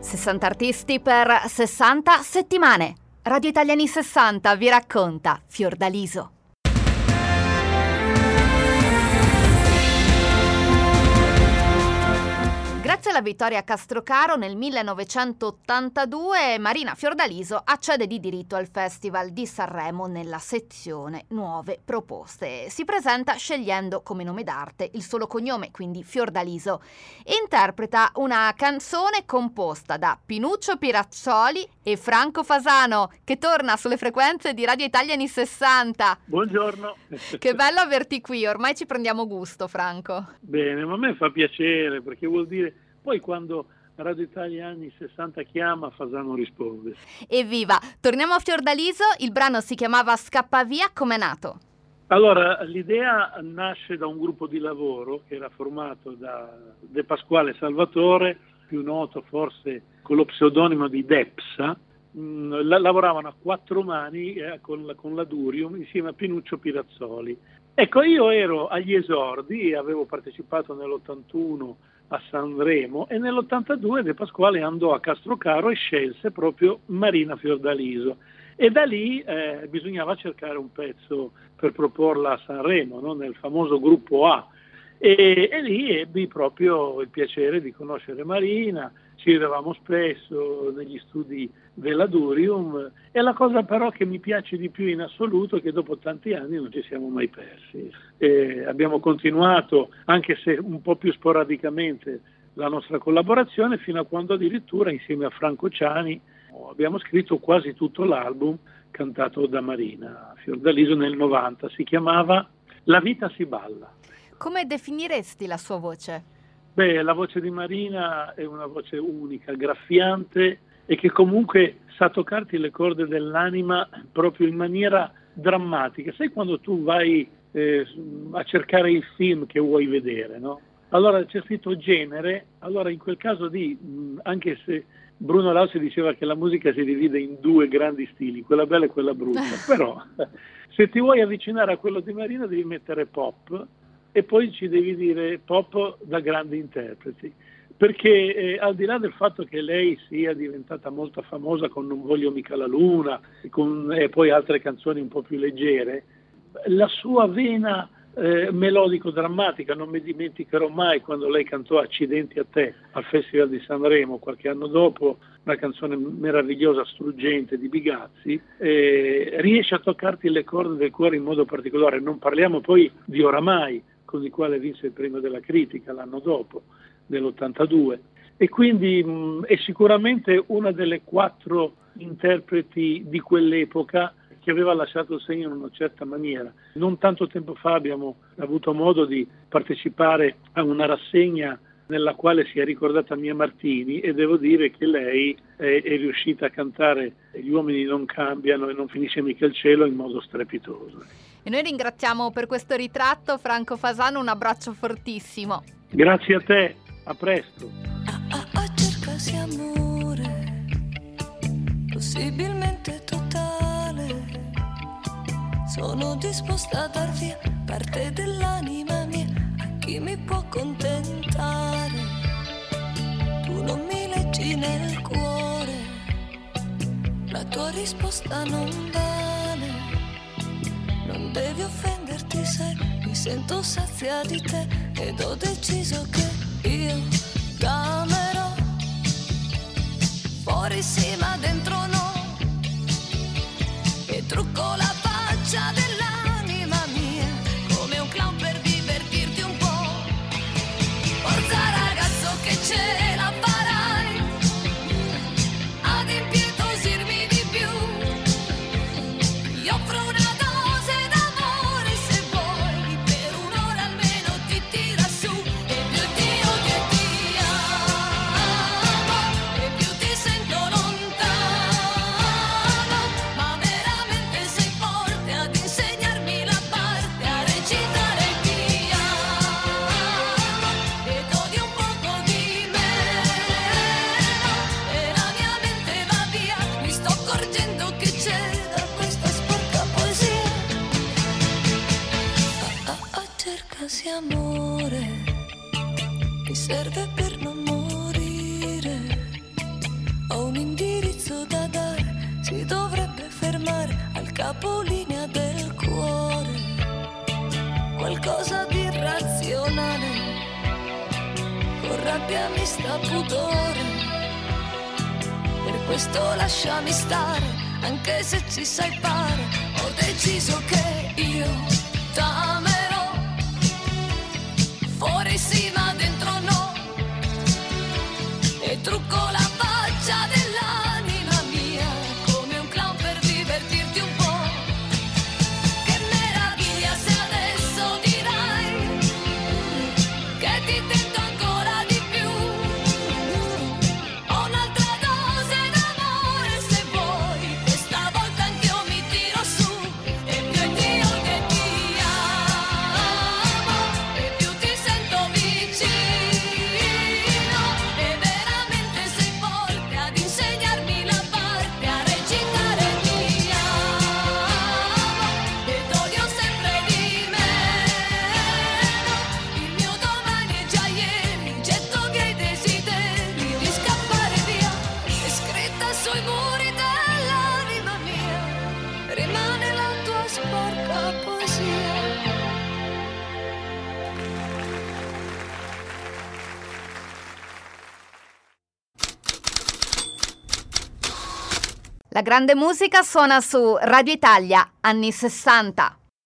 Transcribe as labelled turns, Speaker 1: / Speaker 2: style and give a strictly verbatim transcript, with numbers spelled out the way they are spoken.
Speaker 1: sessanta artisti per sessanta settimane. Radio Italiani sessanta vi racconta Fiordaliso. Grazie alla vittoria a Castrocaro nel millenovecentottantadue, Marina Fiordaliso accede di diritto al Festival di Sanremo nella sezione Nuove Proposte. Si presenta scegliendo come nome d'arte il solo cognome, quindi Fiordaliso. Interpreta una canzone composta da Pinuccio Pirazzoli e Franco Fasano, che torna sulle frequenze di Radio Italia anni sessanta.
Speaker 2: Buongiorno.
Speaker 1: Che bello averti qui, ormai ci prendiamo gusto, Franco.
Speaker 2: Bene, ma a me fa piacere, perché vuol dire poi quando Radio Italia anni sessanta chiama, Fasano risponde.
Speaker 1: Evviva! Torniamo a Fiordaliso, il brano si chiamava Scappa via, com'è nato?
Speaker 2: Allora, l'idea nasce da un gruppo di lavoro che era formato da De Pasquale Salvatore, più noto forse con lo pseudonimo di Depsa. Mm, la, lavoravano a quattro mani eh, con, la, con la Durium insieme a Pinuccio Pirazzoli. Ecco, io ero agli esordi, avevo partecipato nell'ottantuno a Sanremo e nell'ottantadue De Pasquale andò a Castrocaro e scelse proprio Marina Fiordaliso, e da lì eh, bisognava cercare un pezzo per proporla a Sanremo, no? Nel famoso gruppo A, e, e lì ebbi proprio il piacere di conoscere Marina. Ci vedevamo spesso negli studi della Durium, e la cosa però che mi piace di più in assoluto è che dopo tanti anni non ci siamo mai persi. E abbiamo continuato, anche se un po' più sporadicamente, la nostra collaborazione, fino a quando addirittura insieme a Franco Ciani abbiamo scritto quasi tutto l'album cantato da Marina Fiordaliso nel novanta. Si chiamava La vita si balla.
Speaker 1: Come definiresti la sua voce?
Speaker 2: Beh, la voce di Marina è una voce unica, graffiante, e che comunque sa toccarti le corde dell'anima proprio in maniera drammatica. Sai quando tu vai eh, a cercare il film che vuoi vedere, no? Allora c'è scritto genere, allora in quel caso lì, anche se Bruno Lauzi diceva che la musica si divide in due grandi stili, quella bella e quella brutta, però se ti vuoi avvicinare a quello di Marina devi mettere pop, e poi ci devi dire pop da grandi interpreti, perché eh, al di là del fatto che lei sia diventata molto famosa con Non voglio mica la luna e, con, e poi altre canzoni un po' più leggere, la sua vena eh, melodico-drammatica, non mi dimenticherò mai quando lei cantò Accidenti a te al Festival di Sanremo qualche anno dopo, una canzone meravigliosa, struggente di Bigazzi, eh, riesce a toccarti le corde del cuore in modo particolare. Non parliamo poi di Oramai, con il quale vinse il premio della critica l'anno dopo, nell'ottantadue, e quindi mh, è sicuramente una delle quattro interpreti di quell'epoca che aveva lasciato il segno in una certa maniera. Non tanto tempo fa abbiamo avuto modo di partecipare a una rassegna nella quale si è ricordata Mia Martini, e devo dire che lei è, è riuscita a cantare Gli uomini non cambiano e non finisce mica il cielo in modo strepitoso.
Speaker 1: E noi ringraziamo per questo ritratto Franco Fasano, un abbraccio fortissimo.
Speaker 2: Grazie a te, a presto.
Speaker 3: Ah, ah, ah, cercasi amore, possibilmente totale, sono disposta a dar via parte dell'anima mia a chi mi può accontentare. Tu non mi leggi nel cuore, la tua risposta non vale. Non devi offenderti se mi sento sazia di te, ed ho deciso che io t'amerò. Fuori sì ma dentro no, e trucco la faccia dell'anima mia come un clown per divertirti un po'. Forza ragazzo che ce la farai ad impietosirmi di più. Gli offro una sei ho un indirizzo da dare, si dovrebbe fermare al capolinea del cuore. Qualcosa di irrazionale, con rabbia mista pudore. Per questo lasciami stare, anche se ci sai fare. Ho deciso che io t'amerò, fuori sì ma dentro no, e trucco la faccia dell'anima mia come un clown per divertirti un po'. Che meraviglia se adesso dirai che ti tento ancora di più. Ho un'altra dose d'amore se vuoi, questa volta anch'io mi tiro su. E più io che ti amo, e più ti sento vicino. E veramente sei forte ad insegnarmi la parte, a recitare ti amo, ed odio sempre di meno. Il mio domani è già ieri, getto via i desideri di scappare via. È scritta sui muri dell'anima mia, rimane la tua sporca poesia.
Speaker 1: La grande musica suona su Radio Italia, anni sessanta.